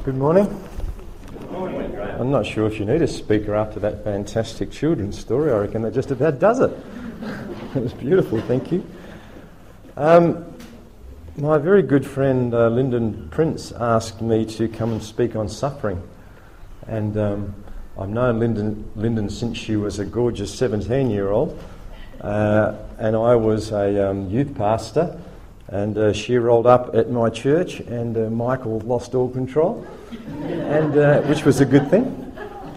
Good morning. Good morning, Graham. I'm not sure if you need a speaker after that fantastic children's story. I reckon that just about does it. It was beautiful, thank you. My very good friend Lyndon Prince asked me to come and speak on suffering. And I've known Lyndon since she was a gorgeous 17-year-old. And I was a youth pastor. And she rolled up at my church, and Michael lost all control, and which was a good thing.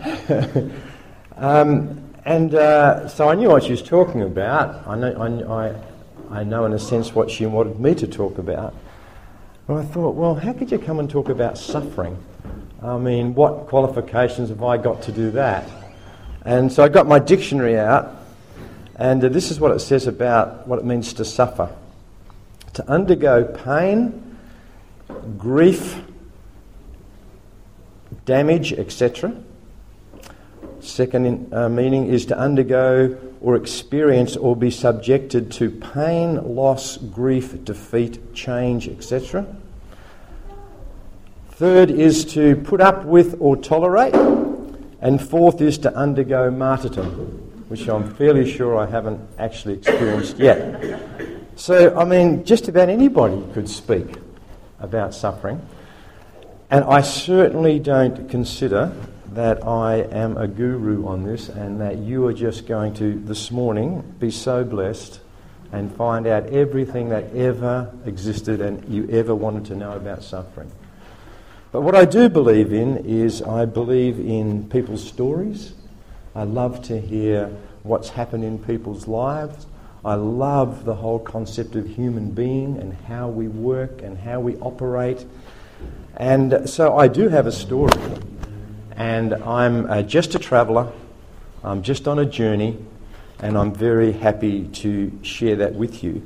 So I knew what she was talking about. I know in a sense what she wanted me to talk about. And I thought, well, how could you come and talk about suffering? I mean, what qualifications have I got to do that? And so I got my dictionary out, and this is what it says about what it means to suffer. To undergo pain, grief, damage, etc. Second meaning is to undergo or experience or be subjected to pain, loss, grief, defeat, change, etc. Third is to put up with or tolerate. And fourth is to undergo martyrdom, which I'm fairly sure I haven't actually experienced yet. So, I mean, just about anybody could speak about suffering. And I certainly don't consider that I am a guru on this and that you are just going to, this morning, be so blessed and find out everything that ever existed and you ever wanted to know about suffering. But what I do believe in is I believe in people's stories. I love to hear what's happened in people's lives. I love the whole concept of human being and how we work and how we operate. And so I do have a story. And I'm just a traveller. I'm just on a journey. And I'm very happy to share that with you.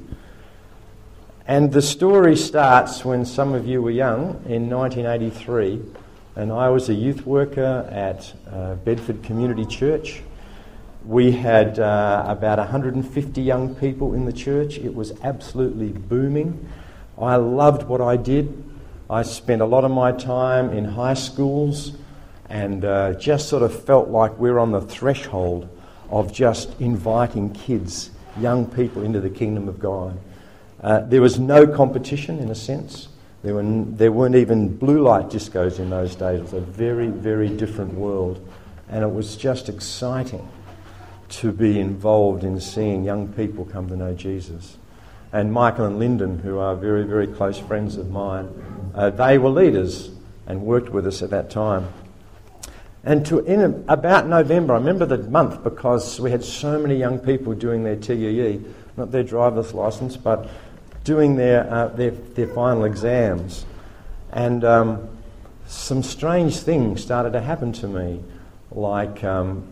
And the story starts when some of you were young, in 1983. And I was a youth worker at Bedford Community Church. We had about 150 young people in the church. It was absolutely booming. I loved what I did. I spent a lot of my time in high schools and just sort of felt like we're on the threshold of just inviting kids, young people, into the kingdom of God. There was no competition, in a sense. There weren't even blue light discos in those days. It was a very, very different world. And it was just exciting to be involved in seeing young people come to know Jesus. And Michael and Lyndon, who are very, very close friends of mine, they were leaders and worked with us at that time. And in about November, I remember the month because we had so many young people doing their TEE, not their driver's license, but doing their final exams. And some strange things started to happen to me, like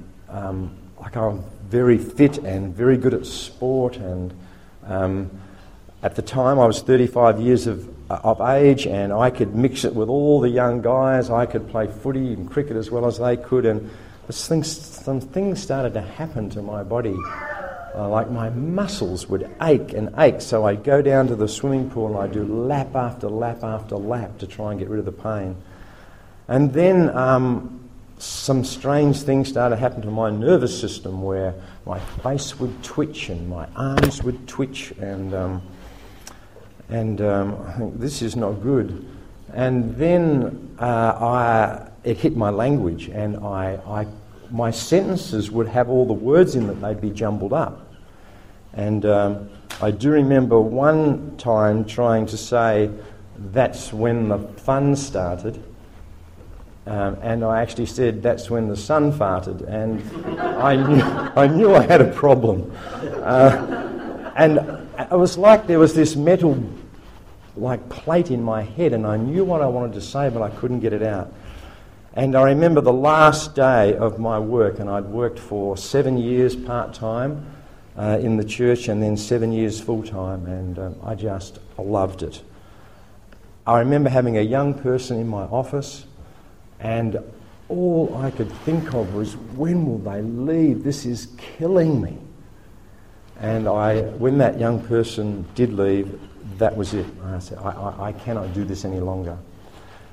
I'm very fit and very good at sport, and at the time I was 35 years of age, and I could mix it with all the young guys. I could play footy and cricket as well as they could, and some things started to happen to my body. Like my muscles would ache and ache, so I'd go down to the swimming pool and I'd do lap after lap after lap to try and get rid of the pain. And then some strange things started to happen to my nervous system, where my face would twitch and my arms would twitch, and I think this is not good. And then it hit my language, and my sentences would have all the words in them; they'd be jumbled up. And I do remember one time trying to say, "That's when the fun started." And I actually said, "That's when the sun farted," and I knew I had a problem. And it was like there was this metal plate in my head, and I knew what I wanted to say, but I couldn't get it out. And I remember the last day of my work, and I'd worked for 7 years part-time in the church and then 7 years full-time, and I just loved it. I remember having a young person in my office, and all I could think of was, when will they leave? This is killing me. And when that young person did leave, that was it. I said, I cannot do this any longer.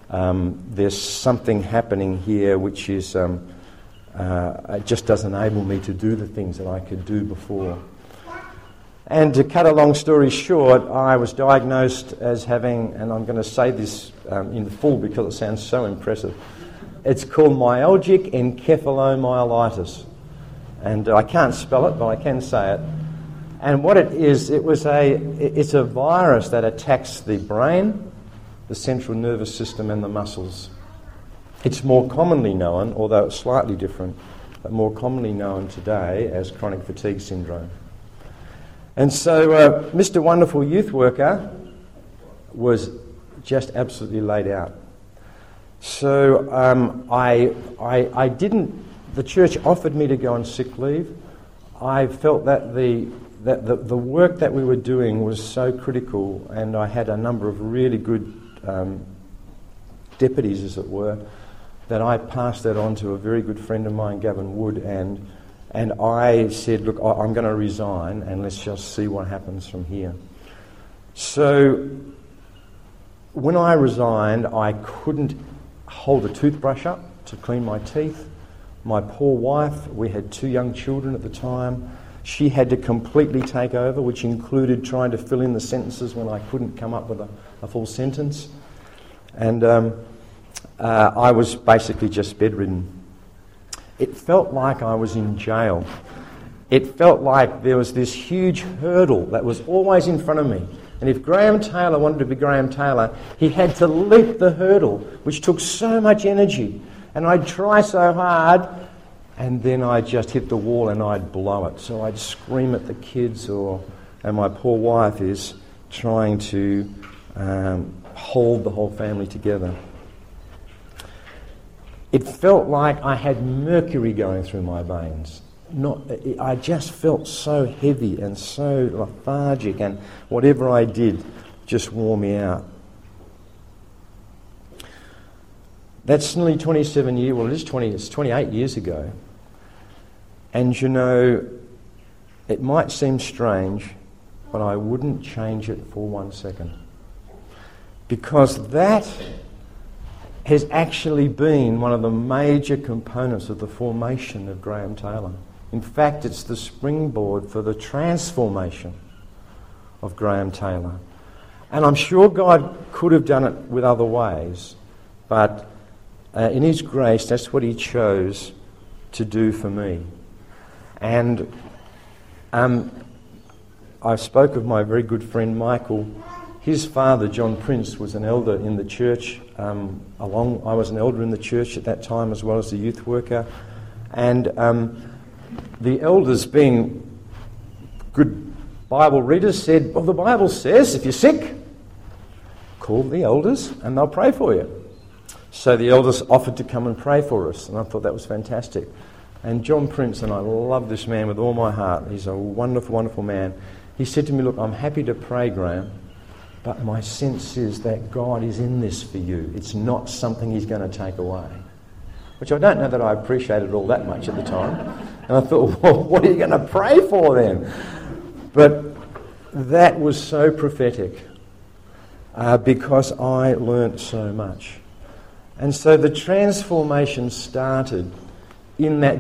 there's something happening here which is it just doesn't enable me to do the things that I could do before. And to cut a long story short, I was diagnosed as having, and I'm going to say this in full because it sounds so impressive, it's called myalgic encephalomyelitis. And I can't spell it, but I can say it. And what it is, it's a virus that attacks the brain, the central nervous system and the muscles. It's more commonly known, although it's slightly different, but more commonly known today as chronic fatigue syndrome. And so Mr. Wonderful Youth Worker was just absolutely laid out. So I didn't, the church offered me to go on sick leave. I felt that the work that we were doing was so critical, and I had a number of really good deputies, as it were, that I passed that on to a very good friend of mine, Gavin Wood, and I said, look, I'm going to resign and let's just see what happens from here. So when I resigned, I couldn't hold a toothbrush up to clean my teeth. My poor wife, we had 2 young children at the time, she had to completely take over, which included trying to fill in the sentences when I couldn't come up with a full sentence. And I was basically just bedridden. It felt like I was in jail. It felt like there was this huge hurdle that was always in front of me. And if Graham Taylor wanted to be Graham Taylor, he had to leap the hurdle, which took so much energy. And I'd try so hard, and then I'd just hit the wall and I'd blow it. So I'd scream at the kids, and my poor wife is trying to hold the whole family together. It felt like I had mercury going through my veins. I just felt so heavy and so lethargic, and whatever I did just wore me out. That's nearly 27 years, well, it's 28 years ago. And you know, it might seem strange, but I wouldn't change it for 1 second. Because that has actually been one of the major components of the formation of Graham Taylor. In fact, it's the springboard for the transformation of Graham Taylor. And I'm sure God could have done it with other ways, but in His grace, that's what He chose to do for me. And I spoke of my very good friend Michael. His father, John Prince, was an elder in the church. I was an elder in the church at that time, as well as a youth worker. And the elders, being good Bible readers, said, well, the Bible says if you're sick, call the elders and they'll pray for you. So the elders offered to come and pray for us, and I thought that was fantastic. And John Prince, and I love this man with all my heart, he's a wonderful, wonderful man. He said to me, look, I'm happy to pray, Graham, but my sense is that God is in this for you. It's not something He's going to take away. Which I don't know that I appreciated all that much at the time. And I thought, well, what are you going to pray for then? But that was so prophetic because I learnt so much. And so the transformation started in that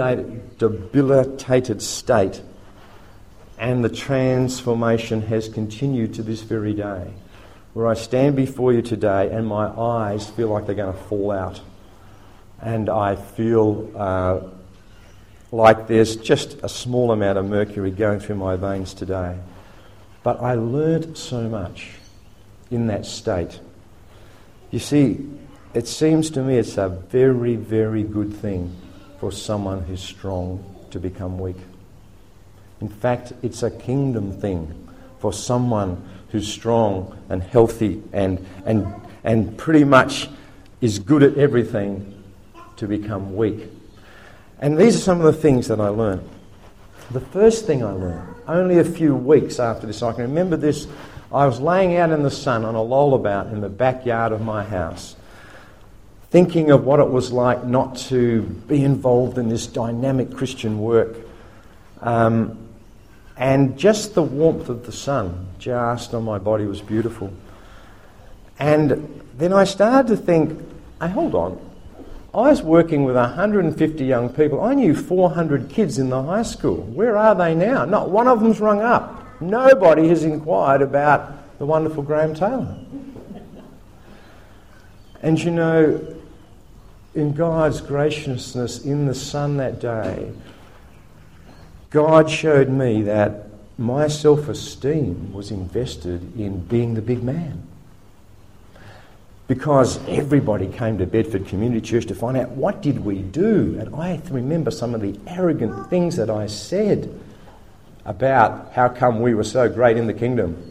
debilitated state, and the transformation has continued to this very day, where I stand before you today and my eyes feel like they're going to fall out, and I feel like there's just a small amount of mercury going through my veins today. But I learnt so much in that state. You see, it seems to me it's a very, very good thing for someone who's strong to become weak. In fact, it's a kingdom thing for someone who's strong and healthy and pretty much is good at everything to become weak. And these are some of the things that I learned. The first thing I learned, only a few weeks after this, I can remember this, I was laying out in the sun on a lullabout in the backyard of my house, thinking of what it was like not to be involved in this dynamic Christian work. And just the warmth of the sun just on my body was beautiful. And then I started to think, hey, hold on. I was working with 150 young people. I knew 400 kids in the high school. Where are they now? Not one of them's rung up. Nobody has inquired about the wonderful Graham Taylor. And you know, in God's graciousness in the sun that day, God showed me that my self-esteem was invested in being the big man. Because everybody came to Bedford Community Church to find out what did we do. And I remember some of the arrogant things that I said about how come we were so great in the kingdom.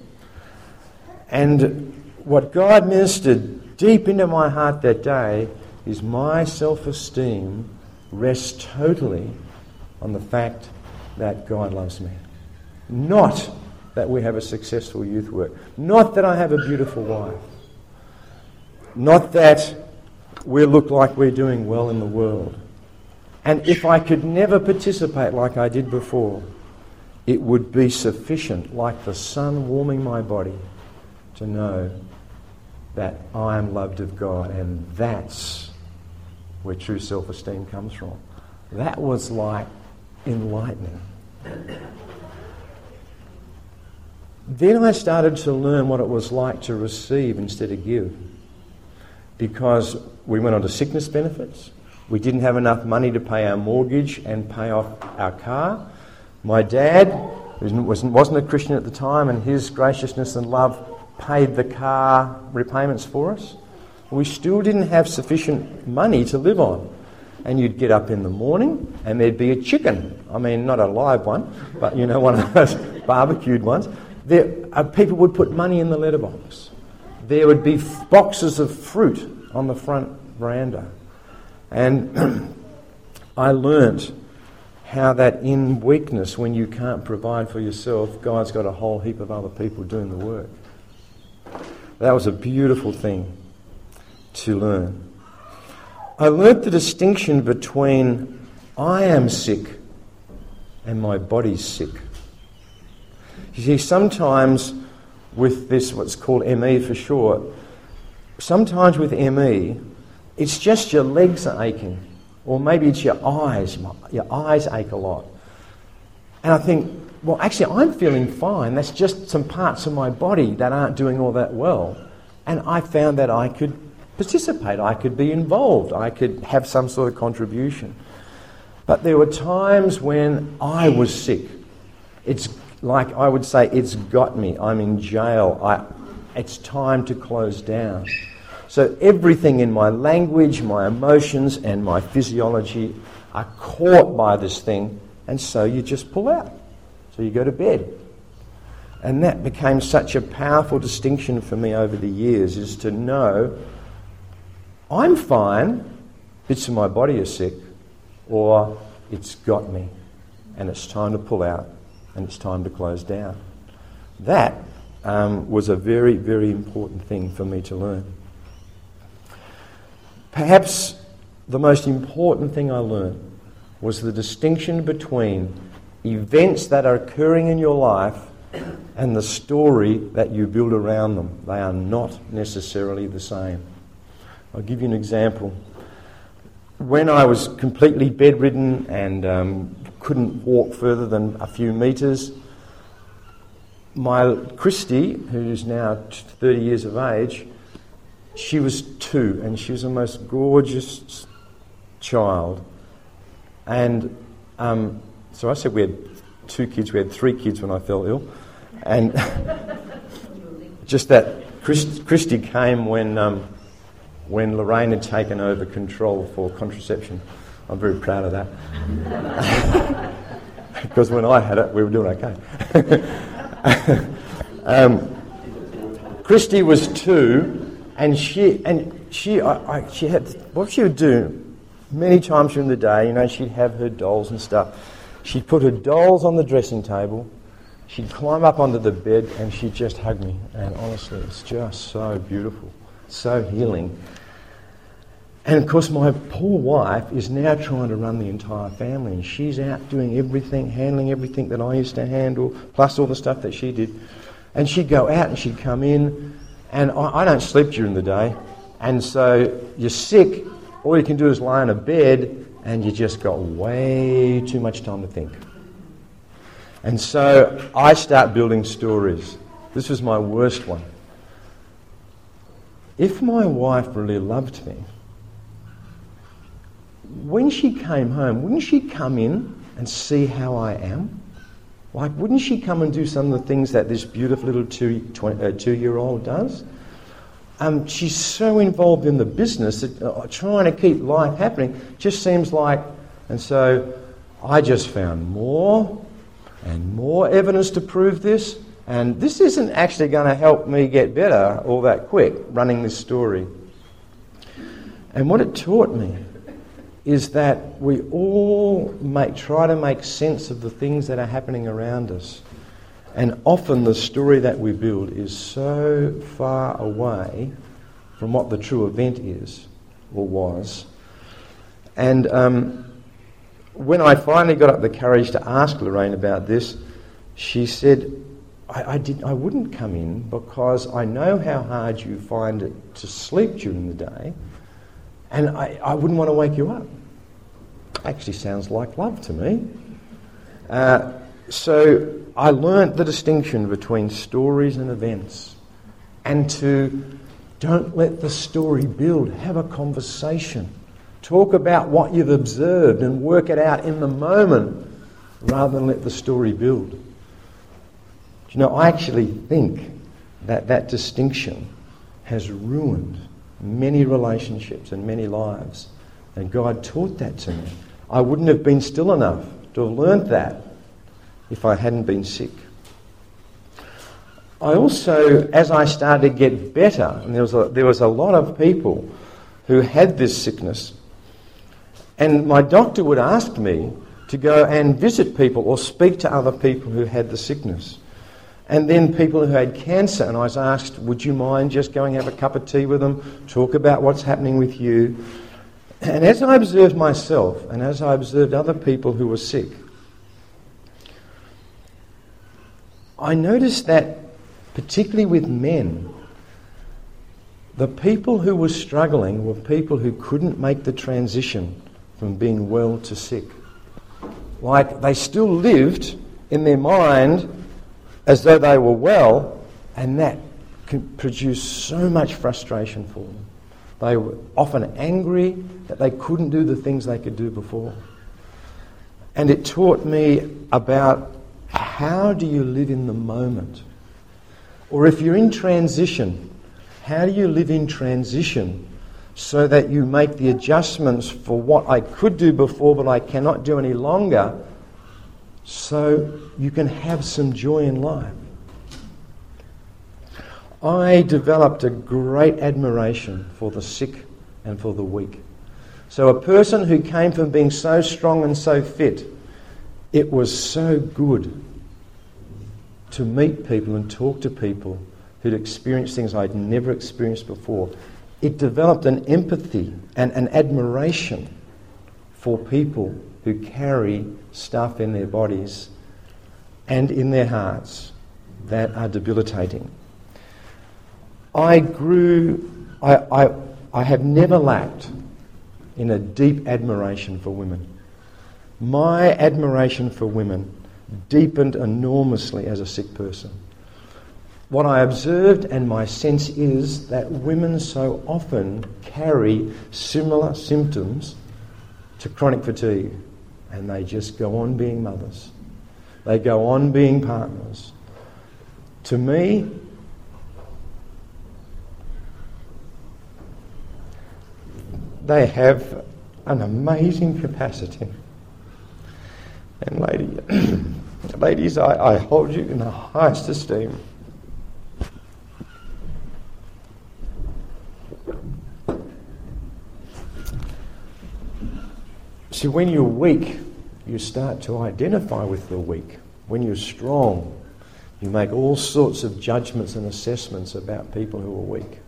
And what God ministered deep into my heart that day is my self-esteem rests totally on the fact that God loves me. Not that we have a successful youth work. Not that I have a beautiful wife. Not that we look like we're doing well in the world. And if I could never participate like I did before, it would be sufficient, like the sun warming my body, to know that I am loved of God, and that's where true self-esteem comes from. That was like enlightening. Then I started to learn what it was like to receive instead of give. Because we went on to sickness benefits. We didn't have enough money to pay our mortgage and pay off our car. My dad wasn't a Christian at the time, and his graciousness and love paid the car repayments for us. We still didn't have sufficient money to live on. And you'd get up in the morning and there'd be a chicken. I mean, not a live one, but you know, one of those barbecued ones. People would put money in the letterbox. There would be boxes of fruit on the front veranda. And I learnt how that in weakness, when you can't provide for yourself, God's got a whole heap of other people doing the work. That was a beautiful thing to learn. I learnt the distinction between I am sick and my body's sick. You see, sometimes with this, what's called ME for short, sometimes with ME, it's just your legs are aching, or maybe it's your eyes. Your eyes ache a lot. And I think, well, actually, I'm feeling fine. That's just some parts of my body that aren't doing all that well. And I found that I could participate, I could be involved, I could have some sort of contribution. But there were times when I was sick. It's like I would say, it's got me. I'm in jail. It's time to close down. So everything in my language, my emotions, and my physiology are caught by this thing, and so you just pull out. So you go to bed. And that became such a powerful distinction for me over the years, is to know I'm fine, bits of my body are sick, or it's got me, and it's time to pull out, and it's time to close down. That was a very, very important thing for me to learn. Perhaps the most important thing I learned was the distinction between events that are occurring in your life and the story that you build around them. They are not necessarily the same. I'll give you an example. When I was completely bedridden and couldn't walk further than a few metres, my Christy, who's now 30 years of age, she was 2, and she was the most gorgeous child. And so I said we had 2 kids. We had 3 kids when I fell ill. And just that Christy came when Lorraine had taken over control for contraception. I'm very proud of that. Because when I had it, we were doing okay. Christy was 2, and she had what she would do many times during the day. You know, she'd have her dolls and stuff. She'd put her dolls on the dressing table. She'd climb up onto the bed and she'd just hug me. And honestly, it's just so beautiful, so healing. And of course, my poor wife is now trying to run the entire family, and she's out doing everything, handling everything that I used to handle, plus all the stuff that she did. And she'd go out and she'd come in, And I don't sleep during the day. And so you're sick, all you can do is lie on a bed, and you just got way too much time to think. And so I start building stories. This was my worst one. If my wife really loved me, when she came home, wouldn't she come in and see how I am? Like, wouldn't she come and do some of the things that this beautiful little two-year-old does? She's so involved in the business that trying to keep life happening just seems like... And so I just found more and more evidence to prove this. And this isn't actually going to help me get better all that quick, running this story. And what it taught me is that we all try to make sense of the things that are happening around us. And often the story that we build is so far away from what the true event is, or was. And when I finally got up the courage to ask Lorraine about this, she said, I wouldn't come in because I know how hard you find it to sleep during the day, and I wouldn't want to wake you up. Actually sounds like love to me. So I learnt the distinction between stories and events, and to don't let the story build. Have a conversation. Talk about what you've observed and work it out in the moment rather than let the story build. Do you know, I actually think that distinction has ruined many relationships and many lives. And God taught that to me. I wouldn't have been still enough to have learnt that if I hadn't been sick. I also, as I started to get better, and there was a lot of people who had this sickness, and my doctor would ask me to go and visit people or speak to other people who had the sickness. And then people who had cancer, and I was asked, would you mind just going and have a cup of tea with them, talk about what's happening with you? And as I observed myself, and as I observed other people who were sick, I noticed that, particularly with men, the people who were struggling were people who couldn't make the transition from being well to sick. Like, they still lived in their mind as though they were well, and that could produce so much frustration for them. They were often angry that they couldn't do the things they could do before. And it taught me about how do you live in the moment? Or if you're in transition, how do you live in transition so that you make the adjustments for what I could do before but I cannot do any longer, so you can have some joy in life? I developed a great admiration for the sick and for the weak. So a person who came from being so strong and so fit, it was so good to meet people and talk to people who'd experienced things I'd never experienced before. It developed an empathy and an admiration for people who carry stuff in their bodies and in their hearts that are debilitating. I have never lacked in a deep admiration for women. My admiration for women deepened enormously as a sick person. What I observed, and my sense is, that women so often carry similar symptoms to chronic fatigue, and they just go on being mothers. They go on being partners. To me, they have an amazing capacity. And ladies, I hold you in the highest esteem. See, when you're weak, you start to identify with the weak. When you're strong, you make all sorts of judgments and assessments about people who are weak.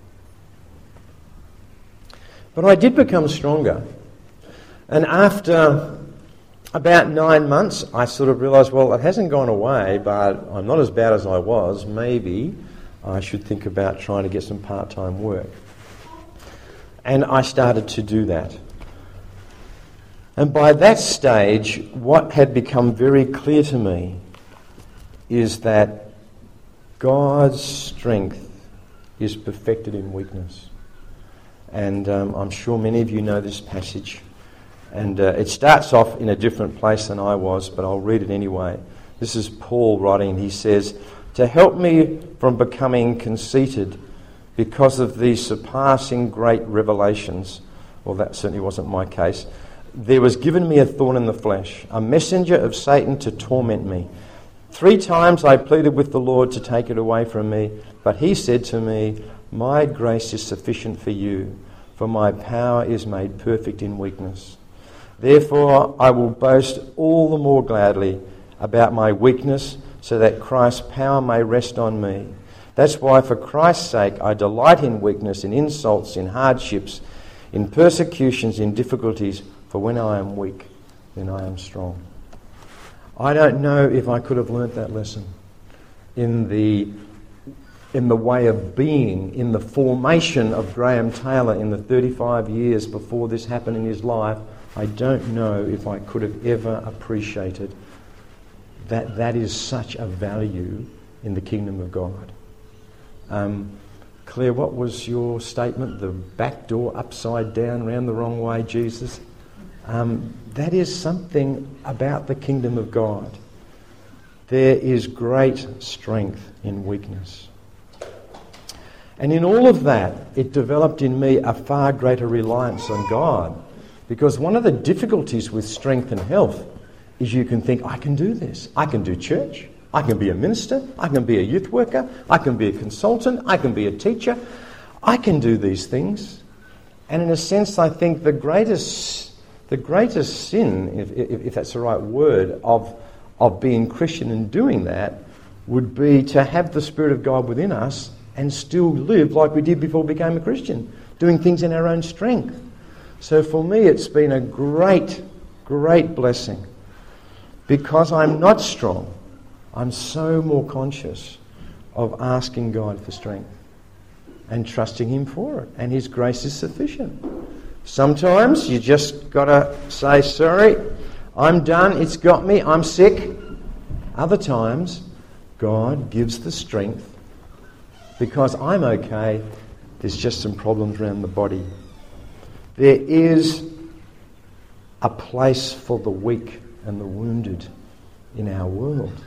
But I did become stronger. And after about 9 months, I sort of realised, well, it hasn't gone away, but I'm not as bad as I was. Maybe I should think about trying to get some part-time work. And I started to do that. And by that stage, what had become very clear to me is that God's strength is perfected in weakness. And I'm sure many of you know this passage. And it starts off in a different place than I was, but I'll read it anyway. This is Paul writing. He says, "To help me from becoming conceited because of these surpassing great revelations," well, that certainly wasn't my case, "there was given me a thorn in the flesh, a messenger of Satan to torment me. 3 times I pleaded with the Lord to take it away from me, but he said to me, 'My grace is sufficient for you, for my power is made perfect in weakness.' Therefore I will boast all the more gladly about my weakness, so that Christ's power may rest on me. That's why for Christ's sake I delight in weakness, in insults, in hardships, in persecutions, in difficulties, for when I am weak, then I am strong." I don't know if I could have learnt that lesson in the way of being, in the formation of Graham Taylor in the 35 years before this happened in his life. I don't know if I could have ever appreciated that is such a value in the kingdom of God. Claire, what was your statement? The back door upside down, round the wrong way, Jesus? That is something about the kingdom of God. There is great strength in weakness. And in all of that, it developed in me a far greater reliance on God. Because one of the difficulties with strength and health is you can think, I can do this. I can do church. I can be a minister. I can be a youth worker. I can be a consultant. I can be a teacher. I can do these things. And in a sense, I think the greatest sin, if that's the right word, of being Christian and doing that would be to have the Spirit of God within us and still live like we did before we became a Christian, doing things in our own strength. So for me, it's been a great, great blessing. Because I'm not strong, I'm so more conscious of asking God for strength and trusting Him for it. And His grace is sufficient. Sometimes you just got to say, sorry, I'm done, it's got me, I'm sick. Other times, God gives the strength because I'm okay, there's just some problems around the body. There is a place for the weak and the wounded in our world.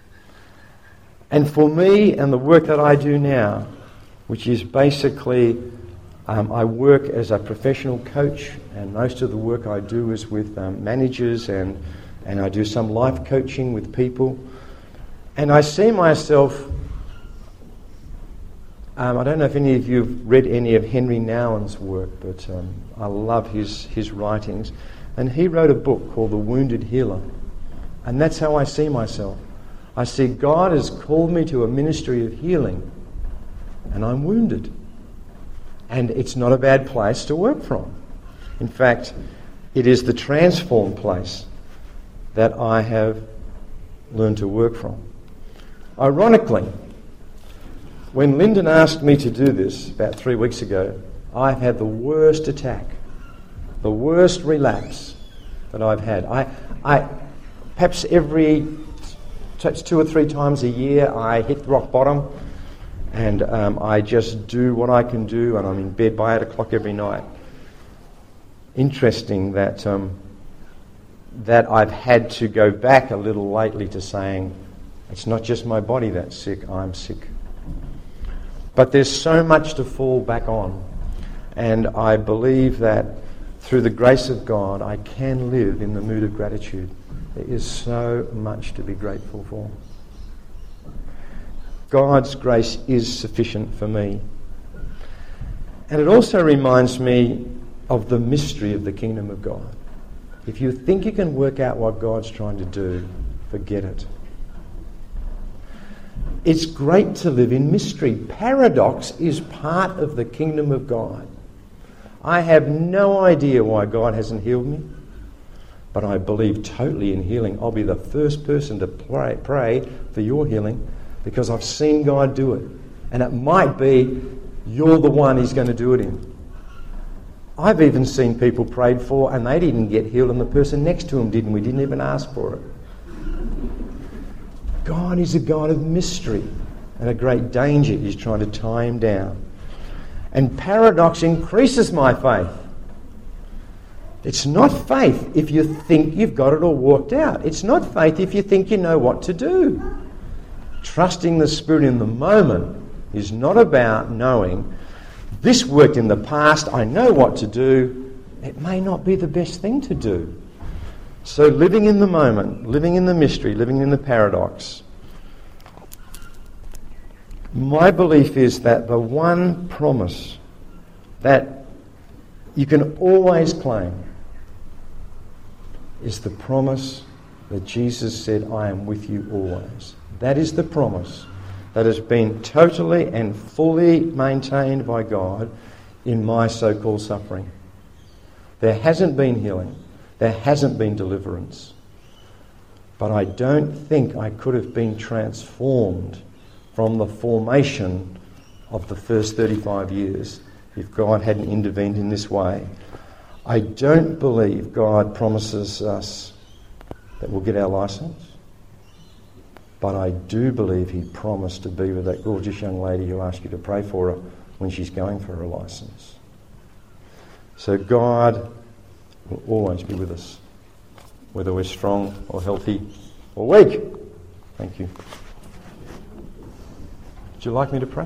And for me and the work that I do now, which is basically, I work as a professional coach, and most of the work I do is with managers, and I do some life coaching with people. And I see myself, I don't know if any of you have read any of Henry Nouwen's work, but I love his writings. And he wrote a book called The Wounded Healer. And that's how I see myself. I see God has called me to a ministry of healing, and I'm wounded. And it's not a bad place to work from. In fact, it is the transformed place that I have learned to work from. Ironically, when Lyndon asked me to do this about 3 weeks ago, I had the worst attack, the worst relapse that I've had. I perhaps every 2 or 3 times a year I hit rock bottom, and I just do what I can do, and I'm in bed by 8 o'clock every night. Interesting that I've had to go back a little lately to saying, it's not just my body that's sick, I'm sick. But there's so much to fall back on, and I believe that through the grace of God I can live in the mood of gratitude. There is so much to be grateful for. God's grace is sufficient for me. And it also reminds me of the mystery of the kingdom of God. If you think you can work out what God's trying to do, forget it. It's great to live in mystery. Paradox is part of the kingdom of God. I have no idea why God hasn't healed me, but I believe totally in healing. I'll be the first person to pray for your healing because I've seen God do it. And it might be you're the one he's going to do it in. I've even seen people prayed for and they didn't get healed and the person next to them did, and we didn't even ask for it. God is a God of mystery, and a great danger is trying to tie him down. And paradox increases my faith. It's not faith if you think you've got it all worked out. It's not faith if you think you know what to do. Trusting the Spirit in the moment is not about knowing, this worked in the past, I know what to do. It may not be the best thing to do. So living in the moment, living in the mystery, living in the paradox. My belief is that the one promise that you can always claim is the promise that Jesus said, I am with you always. That is the promise that has been totally and fully maintained by God in my so-called suffering. There hasn't been healing. There hasn't been deliverance. But I don't think I could have been transformed from the formation of the first 35 years if God hadn't intervened in this way. I don't believe God promises us that we'll get our license. But I do believe he promised to be with that gorgeous young lady who asked you to pray for her when she's going for her license. So God will always be with us, whether we're strong or healthy or weak. Thank you. Would you like me to pray?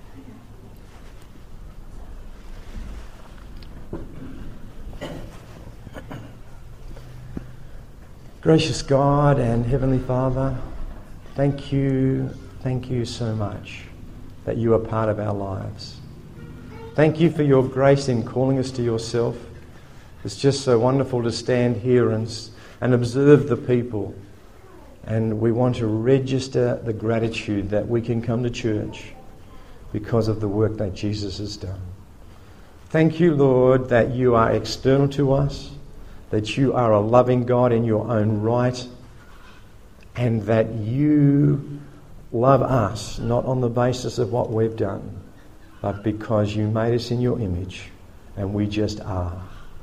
Gracious God and Heavenly Father, thank you so much that you are part of our lives. Thank you for your grace in calling us to yourself. It's just so wonderful to stand here and observe the people. And we want to register the gratitude that we can come to church because of the work that Jesus has done. Thank you, Lord, that you are external to us, that you are a loving God in your own right, and that you love us not on the basis of what we've done, but because you made us in your image, and we just are.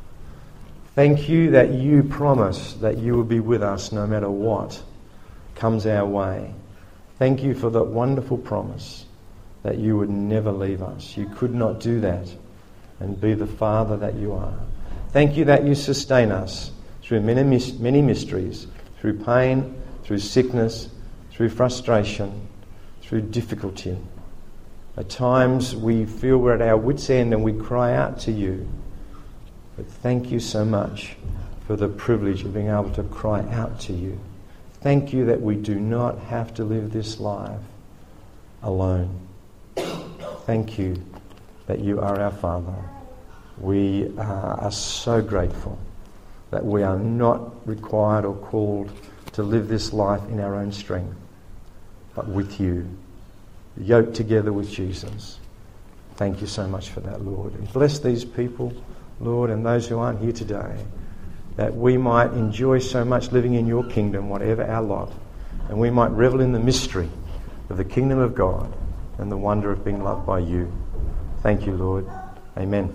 Thank you that you promise that you will be with us no matter what comes our way. Thank you for that wonderful promise that you would never leave us. You could not do that and be the Father that you are. Thank you that you sustain us through many mysteries, through pain, through sickness, through frustration, through difficulty. At times we feel we're at our wits' end and we cry out to you. But thank you so much for the privilege of being able to cry out to you. Thank you that we do not have to live this life alone. Thank you that you are our Father. We are so grateful that we are not required or called to live this life in our own strength, but with you, yoked together with Jesus. Thank you so much for that, Lord. And bless these people, Lord, and those who aren't here today, that we might enjoy so much living in your kingdom, whatever our lot, and we might revel in the mystery of the kingdom of God and the wonder of being loved by you. Thank you, Lord. Amen.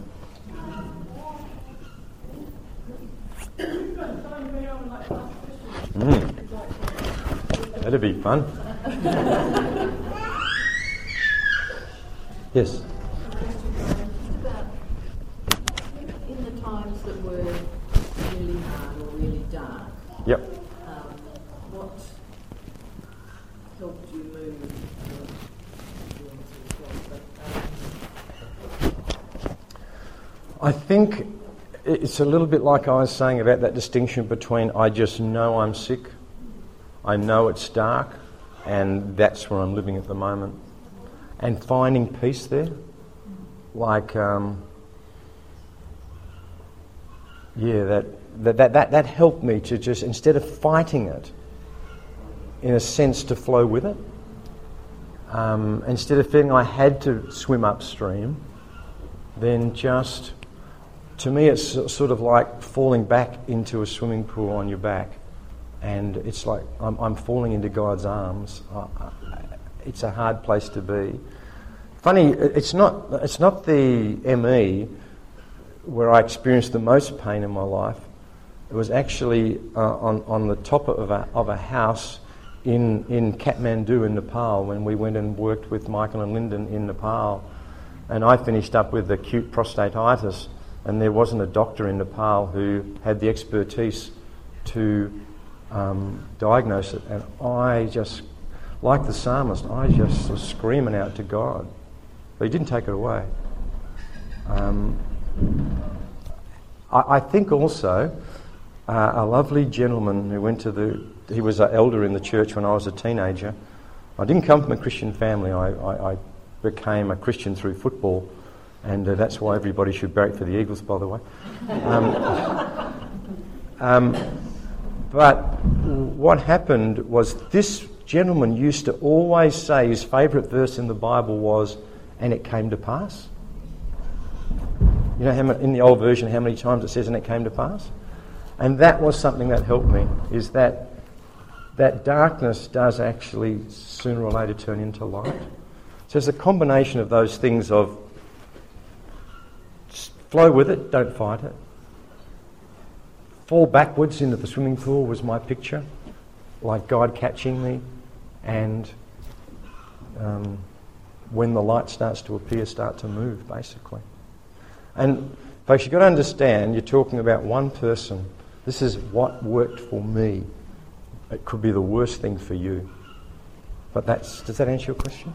That'd be fun. Yes. In the times that were really hard or really dark, Yep. what helped you move? I think it's a little bit like I was saying about that distinction between I just know I'm sick, I know it's dark, and that's where I'm living at the moment. And finding peace there. Like, that helped me to just, instead of fighting it, in a sense to flow with it. Instead of feeling I had to swim upstream, then just, to me it's sort of like falling back into a swimming pool on your back. And it's like I'm falling into God's arms. It's a hard place to be. funny, it's not the ME where I experienced the most pain in my life. It was actually on the top of a house in Kathmandu in Nepal when we went and worked with Michael and Lyndon in Nepal. And I finished up with acute prostatitis, and there wasn't a doctor in Nepal who had the expertise to diagnose it. And I just, like the psalmist, I just was screaming out to God. But he didn't take it away. I think also a lovely gentleman who went to he was an elder in the church when I was a teenager. I didn't come from a Christian family. I became a Christian through football, and that's why everybody should barrack for the Eagles, by the way. But what happened was this gentleman used to always say his favourite verse in the Bible was, "And it came to pass." You know, in the old version, how many times it says, "And it came to pass"? And that was something that helped me, is that darkness does actually sooner or later turn into light. So it's a combination of those things of flow with it, don't fight it. Fall backwards into the swimming pool was my picture, like God catching me, and when the light starts to appear, start to move, basically. And folks, you've got to understand, you're talking about one person. This is what worked for me. It could be the worst thing for you. But does that answer your question?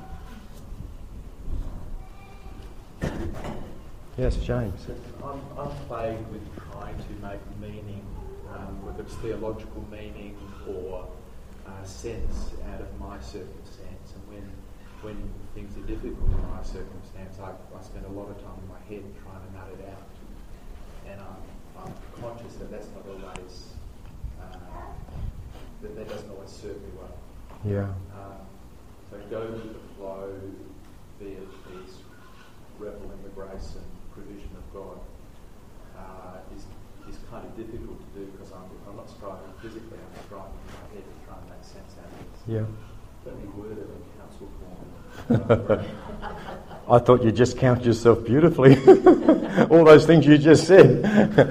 Yes, James. I'm plagued with trying to make meaning, whether it's theological meaning or sense out of my circumstance. And when things are difficult in my circumstance, I spend a lot of time in my head trying to nut it out. And I'm conscious that that's not always, that doesn't always serve me well. Yeah. So go with the flow, be at peace, revel in the grace and provision of God, is kind of difficult to do because I'm not striving physically, I'm striving in my head to try and make sense out of this. Yeah. Let me word it in counsel form. I thought you just counted yourself beautifully. All those things you just said.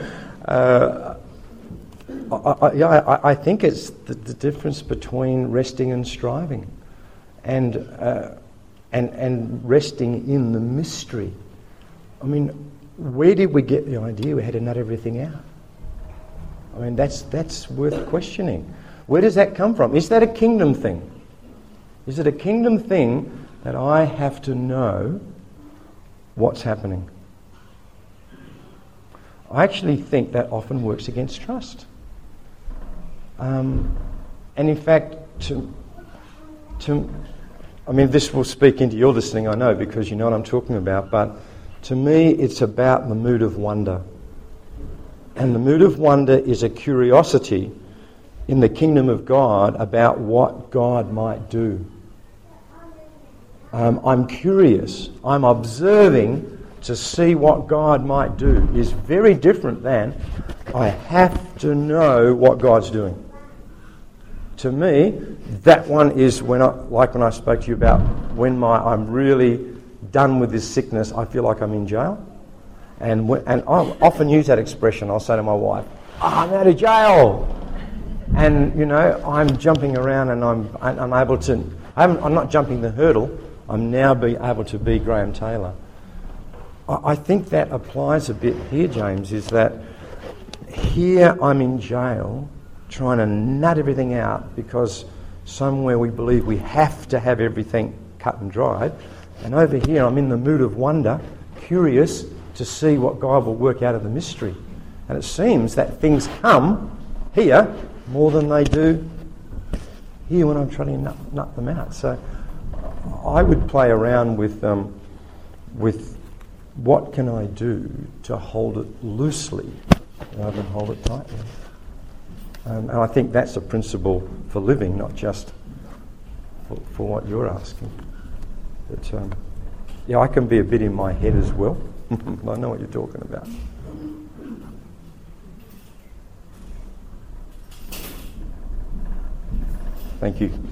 I think it's the difference between resting and striving, and resting in the mystery. I mean, where did we get the idea we had to nut everything out? I mean, that's worth questioning. Where does that come from? Is that a kingdom thing? Is it a kingdom thing that I have to know what's happening? I actually think that often works against trust. And in fact, I mean, this will speak into your listening, I know, because you know what I'm talking about, but to me, it's about the mood of wonder. And the mood of wonder is a curiosity in the kingdom of God about what God might do. I'm curious, I'm observing to see what God might do is very different than I have to know what God's doing. To me, that one is when I spoke to you about when I'm really done with this sickness, I feel like I'm in jail. And I'll often use that expression. I'll say to my wife, I'm out of jail. And, you know, I'm jumping around and I'm able to, I'm not jumping the hurdle, I'm now able to be Graham Taylor. I think that applies a bit here, James, is that here I'm in jail trying to nut everything out because somewhere we believe we have to have everything cut and dried. And over here I'm in the mood of wonder, curious to see what God will work out of the mystery. And it seems that things come here more than they do here when I'm trying to nut them out. So I would play around with what can I do to hold it loosely rather than hold it tightly. And I think that's a principle for living, not just for what you're asking. But yeah, I can be a bit in my head as well. I know what you're talking about. Thank you.